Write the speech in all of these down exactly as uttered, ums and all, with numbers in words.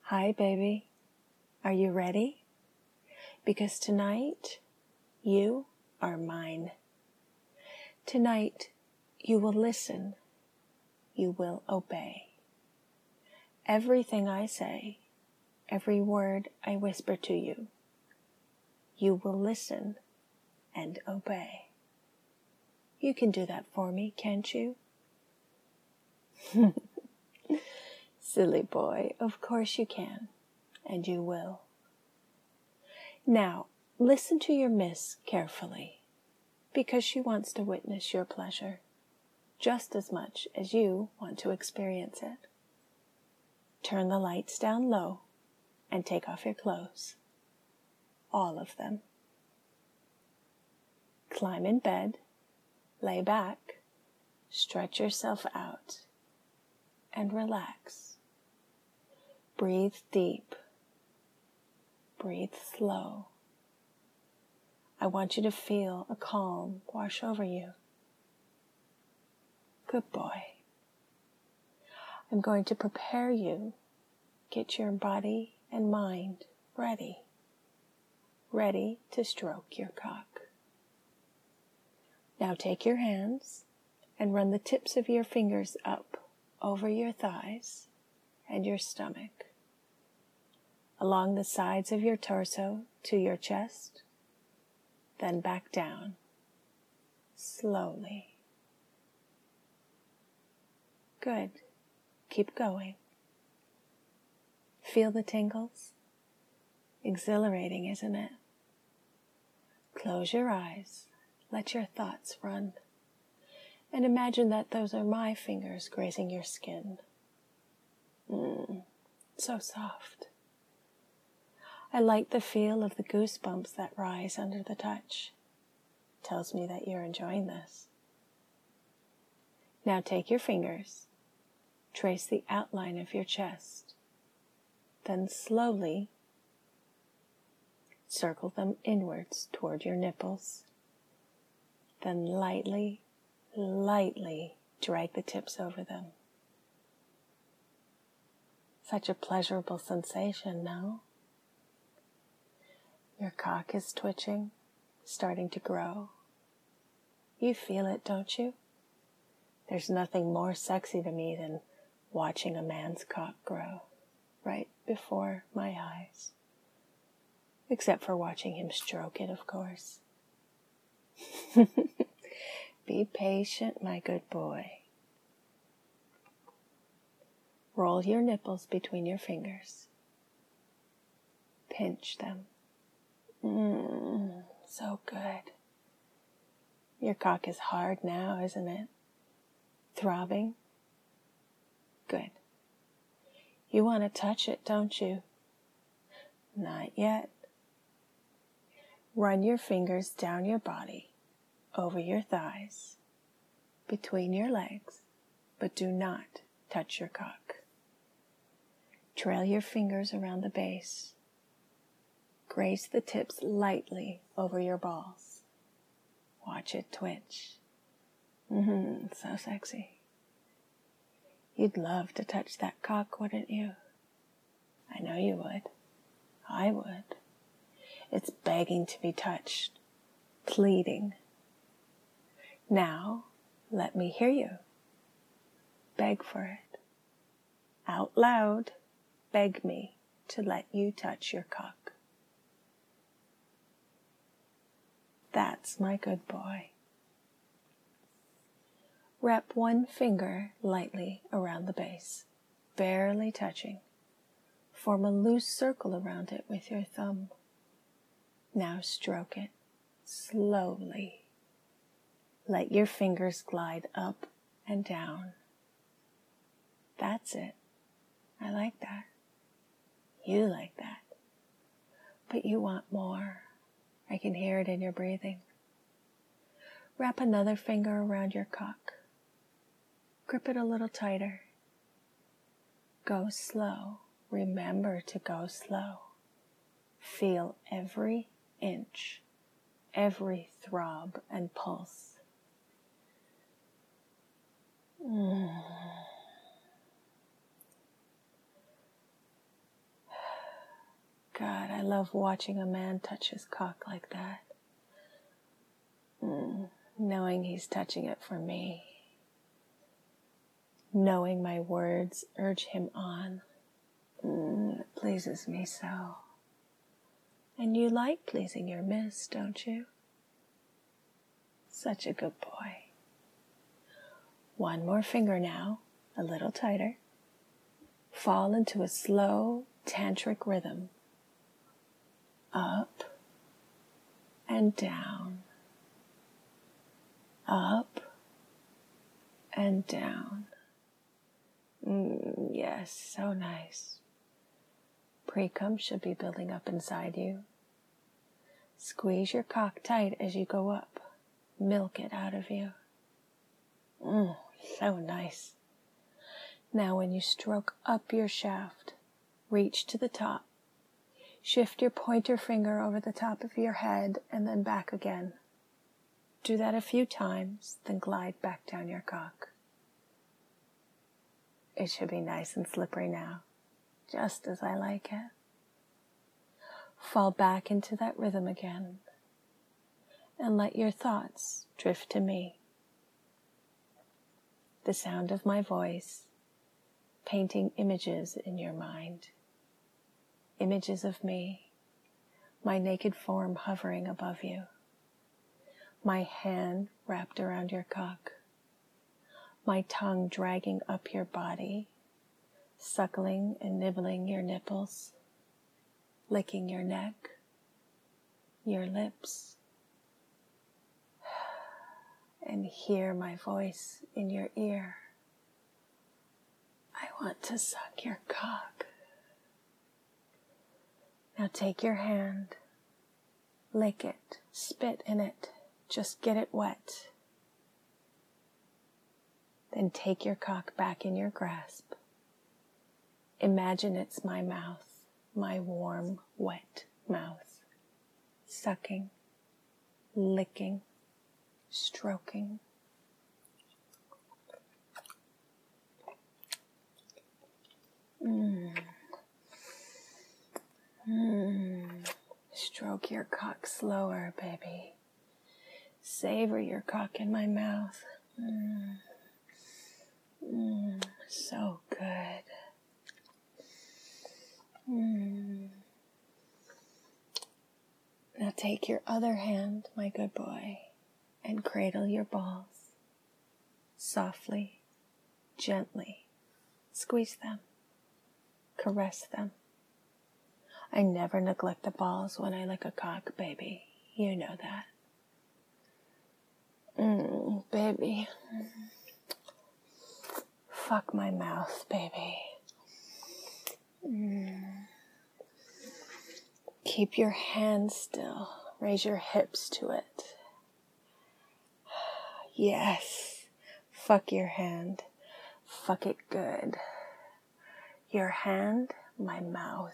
Hi, baby. Are you ready? Because tonight, you are mine. Tonight, you will listen. You will obey. Everything I say, every word I whisper to you, you will listen and obey. You can do that for me, can't you? Silly boy, of course you can, and you will. Now, listen to your miss carefully, because she wants to witness your pleasure just as much as you want to experience it. Turn the lights down low and take off your clothes, all of them. Climb in bed, lay back, stretch yourself out, and relax. Breathe deep. Breathe slow. I want you to feel a calm wash over you. Good boy. I'm going to prepare you. Get your body and mind ready. Ready to stroke your cock. Now take your hands and run the tips of your fingers up over your thighs and your stomach, along the sides of your torso to your chest, then back down, slowly. Good. Keep going. Feel the tingles? Exhilarating, isn't it? Close your eyes. Let your thoughts run. And imagine that those are my fingers grazing your skin. Mmm, so soft. I like the feel of the goosebumps that rise under the touch. Tells me that you're enjoying this. Now take your fingers, trace the outline of your chest, then slowly circle them inwards toward your nipples. Then lightly, lightly drag the tips over them. Such a pleasurable sensation, no? Your cock is twitching, starting to grow. You feel it, don't you? There's nothing more sexy to me than watching a man's cock grow right before my eyes. Except for watching him stroke it, of course. Be patient, my good boy. Roll your nipples between your fingers. Pinch them. Mmm, so good. Your cock is hard now, isn't it? Throbbing? Good. You want to touch it, don't you? Not yet. Run your fingers down your body, over your thighs, between your legs, but do not touch your cock. Trail your fingers around the base. Graze the tips lightly over your balls. Watch it twitch. Mm-hmm, so sexy. You'd love to touch that cock, wouldn't you? I know you would. I would. It's begging to be touched, pleading. Now, let me hear you. Beg for it. Out loud, beg me to let you touch your cock. That's my good boy. Wrap one finger lightly around the base, barely touching. Form a loose circle around it with your thumb. Now stroke it slowly. Let your fingers glide up and down. That's it. I like that. You like that. But you want more. I can hear it in your breathing. Wrap another finger around your cock. Grip it a little tighter. Go slow. Remember to go slow. Feel every inch, every throb and pulse. Mm. God, I love watching a man touch his cock like that. Mm, knowing he's touching it for me. Knowing my words urge him on. Mm, it pleases me so. And you like pleasing your miss, don't you? Such a good boy. One more finger now, a little tighter. Fall into a slow, tantric rhythm. Up and down. Up and down. Mm, yes, so nice. Pre-cum should be building up inside you. Squeeze your cock tight as you go up. Milk it out of you. Mm, so nice. Now when you stroke up your shaft, reach to the top. Shift your pointer finger over the top of your head and then back again. Do that a few times, then glide back down your cock. It should be nice and slippery now, just as I like it. Fall back into that rhythm again, and let your thoughts drift to me. The sound of my voice, painting images in your mind. Images of me, my naked form hovering above you. My hand wrapped around your cock. My tongue dragging up your body, suckling and nibbling your nipples, licking your neck, your lips, and hear my voice in your ear. I want to suck your cock. Now take your hand, lick it, spit in it, just get it wet. Then take your cock back in your grasp. Imagine it's my mouth, my warm, wet mouth, sucking, licking, stroking. Mm. Mm. Stroke your cock slower, baby. Savor your cock in my mouth. Mm. Mm. So good. Mm. Now take your other hand, my good boy, and cradle your balls. Softly, gently, squeeze them, caress them. I never neglect the balls when I lick a cock, baby. You know that. Mm, baby. Fuck my mouth, baby. Mm. Keep your hands still. Raise your hips to it. Yes. Fuck your hand. Fuck it good. Your hand, my mouth.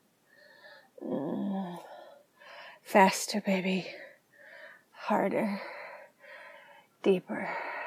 Mm. Faster, baby. Harder. Deeper.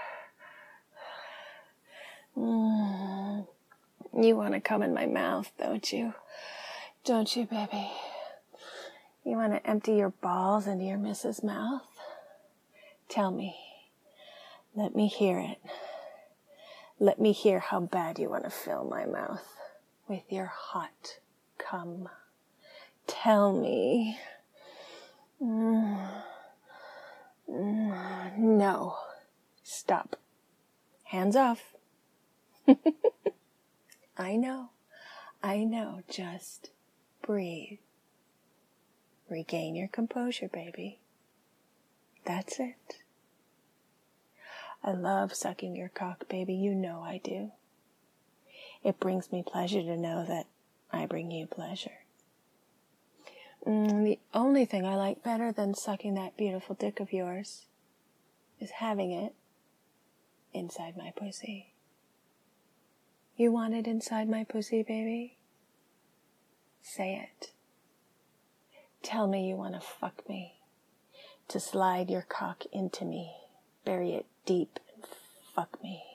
Mm. You want to come in my mouth, don't you? Don't you, baby? You want to empty your balls into your missus' mouth? Tell me. Let me hear it. Let me hear how bad you want to fill my mouth with your hot cum. Tell me. Mm. Mm. No. Stop. Hands off. I know. I know. Just breathe. Regain your composure, baby. That's it. I love sucking your cock, baby. You know I do. It brings me pleasure to know that I bring you pleasure. Mm, the only thing I like better than sucking that beautiful dick of yours is having it inside my pussy. You want it inside my pussy, baby? Say it. Tell me you want to fuck me, to slide your cock into me, bury it deep and fuck me.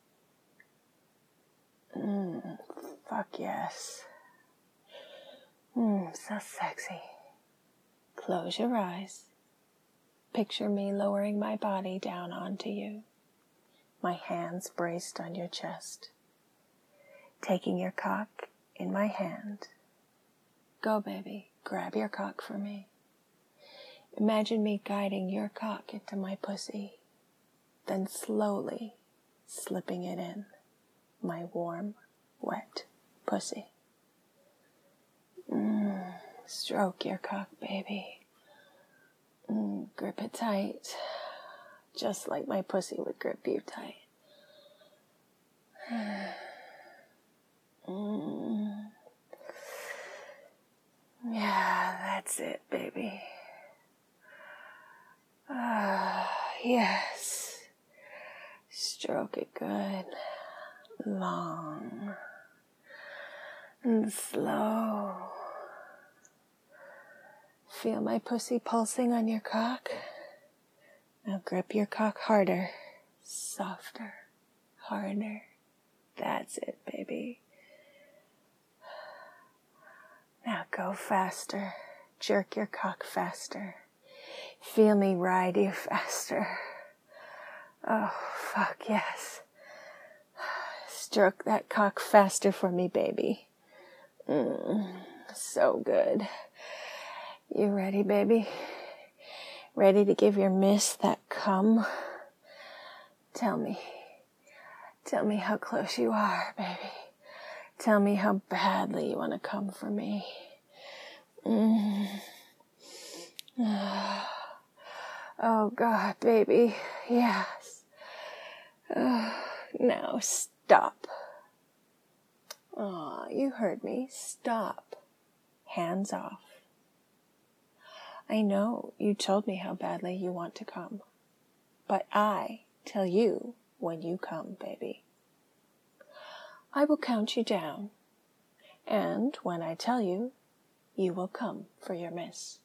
Mm, fuck yes. Mmm, so sexy. Close your eyes. Picture me lowering my body down onto you, my hands braced on your chest. Taking your cock in my hand. Go, baby, grab your cock for me. Imagine me guiding your cock into my pussy, then slowly slipping it in, my warm, wet pussy. Mm, stroke your cock, baby. Mm, grip it tight, just like my pussy would grip you tight. Mm. Yeah, that's it, baby. Ah, yes. Stroke it good, long, and slow. Feel my pussy pulsing on your cock. Now grip your cock harder, softer, harder. That's it, baby. Now go faster. Jerk your cock faster. Feel me ride you faster. Oh, fuck yes. Stroke that cock faster for me, baby. Mm, so good. You ready, baby? Ready to give your miss that cum? Tell me. Tell me how close you are, baby. Tell me how badly you want to come for me. Mm. Oh, God, baby. Yes. Uh, now stop. Aw, you heard me. Stop. Hands off. I know you told me how badly you want to come, but I tell you when you come, baby. I will count you down, and when I tell you, you will come for your miss.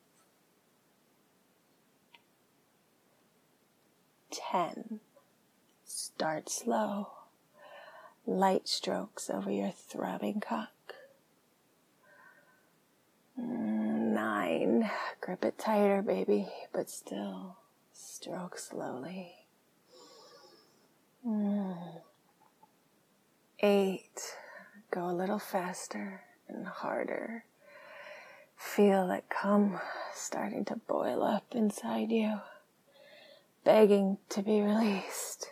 Ten. Start slow. Light strokes over your throbbing cock. Nine. Grip it tighter, baby, but still stroke slowly. Mm. Eight. Go a little faster and harder. Feel that cum starting to boil up inside you, begging to be released.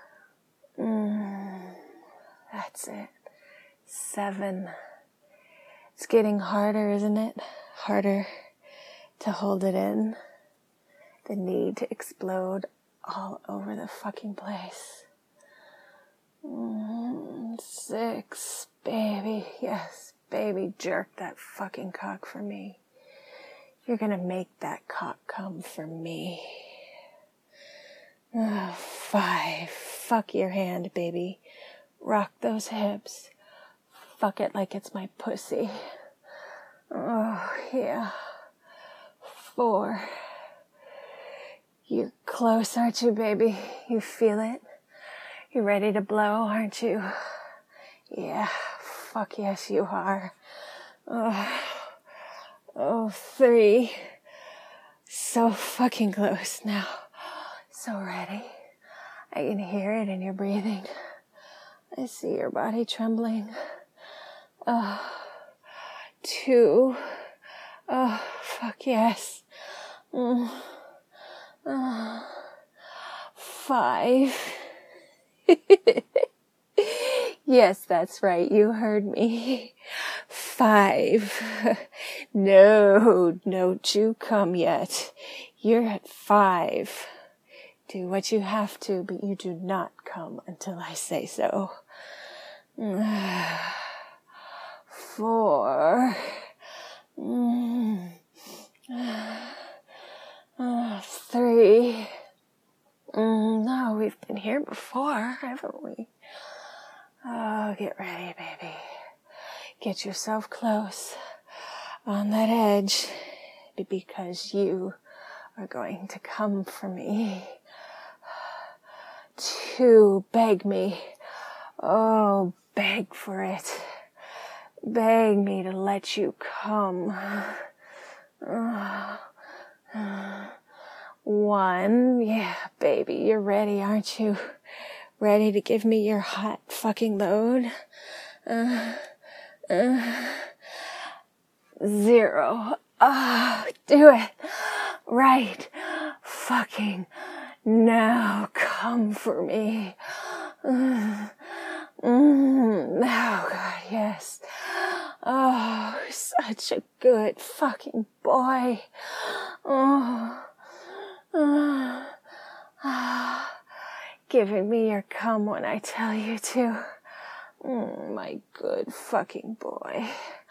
Mm. That's it. Seven. It's getting harder, isn't it? Harder to hold it in. The need to explode all over the fucking place. Mm, six. Baby. Yes, baby. Jerk that fucking cock for me. You're gonna make that cock come for me. Oh, five. Fuck your hand, baby. Rock those hips. Fuck it like it's my pussy. Oh, yeah. Four. You're close, aren't you, baby? You feel it? You're ready to blow, aren't you? Yeah. Fuck yes, you are. Oh, oh three. So fucking close now. So ready. I can hear it in your breathing. I see your body trembling. Oh, two. Oh, fuck yes. Mm. Uh, five. Yes, that's right. You heard me. Five. No, don't you come yet. You're at five. Do what you have to, but you do not come until I say so. Four. Mm. Uh, three. Mm, no, we've been here before, haven't we? Oh, get ready, baby. Get yourself close on that edge, because you are going to come for me. To beg me. Oh, beg for it. beg me to let you come. One, yeah, baby, you're ready, aren't you? Ready to give me your hot fucking load? Uh, uh, zero. Ah, oh, do it. Right. Fucking now. Come for me. Mm. Mm. Oh, God, yes. Oh, such a good fucking boy. Oh. Oh. Ah. Giving me your cum when I tell you to. Mm, my good fucking boy.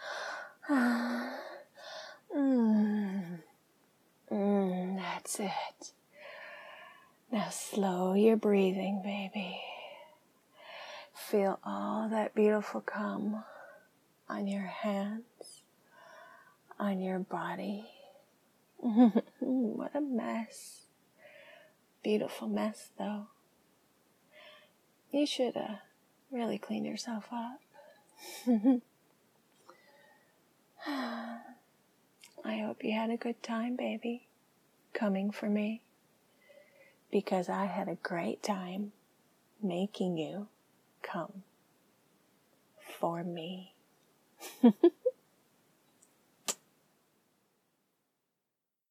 Mm. Mm, that's it. Now slow your breathing, baby. Feel all that beautiful cum on your hands, on your body. What a mess. Beautiful mess, though. You should uh, really clean yourself up. I hope you had a good time, baby, coming for me, because I had a great time making you come for me.